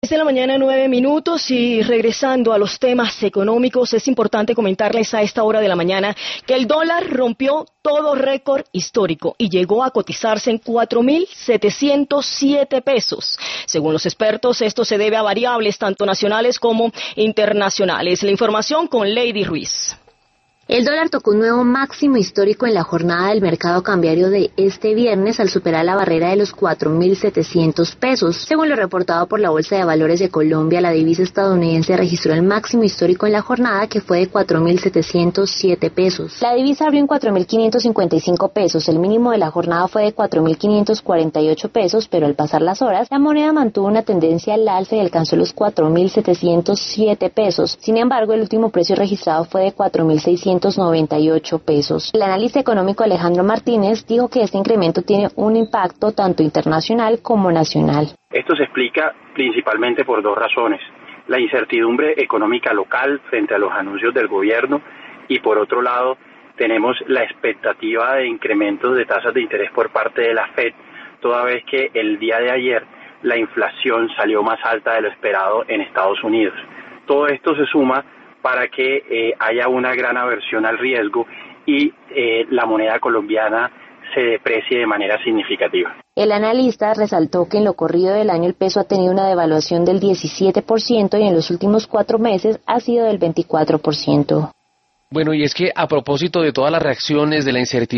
Es de la mañana, 9 minutos, y regresando a los temas económicos, es importante comentarles a esta hora de la mañana que el dólar rompió todo récord histórico y llegó a cotizarse en 4.707 pesos. Según los expertos, esto se debe a variables tanto nacionales como internacionales. La información con Lady Ruiz. El dólar tocó un nuevo máximo histórico en la jornada del mercado cambiario de este viernes al superar la barrera de los 4.700 pesos. Según lo reportado por la Bolsa de Valores de Colombia, la divisa estadounidense registró el máximo histórico en la jornada, que fue de 4.707 pesos. La divisa abrió en 4.555 pesos, el mínimo de la jornada fue de 4.548 pesos, pero al pasar las horas, la moneda mantuvo una tendencia al alza y alcanzó los 4.707 pesos. Sin embargo, el último precio registrado fue de 4.698 pesos. El analista económico Alejandro Martínez dijo que este incremento tiene un impacto tanto internacional como nacional. Esto se explica principalmente por dos razones: la incertidumbre económica local frente a los anuncios del gobierno, y por otro lado tenemos la expectativa de incrementos de tasas de interés por parte de la Fed, toda vez que el día de ayer la inflación salió más alta de lo esperado en Estados Unidos. Todo esto se suma para que haya una gran aversión al riesgo y la moneda colombiana se deprecie de manera significativa. El analista resaltó que en lo corrido del año el peso ha tenido una devaluación del 17% y en los últimos 4 meses ha sido del 24%. Bueno, y es que a propósito de todas las reacciones de la incertidumbre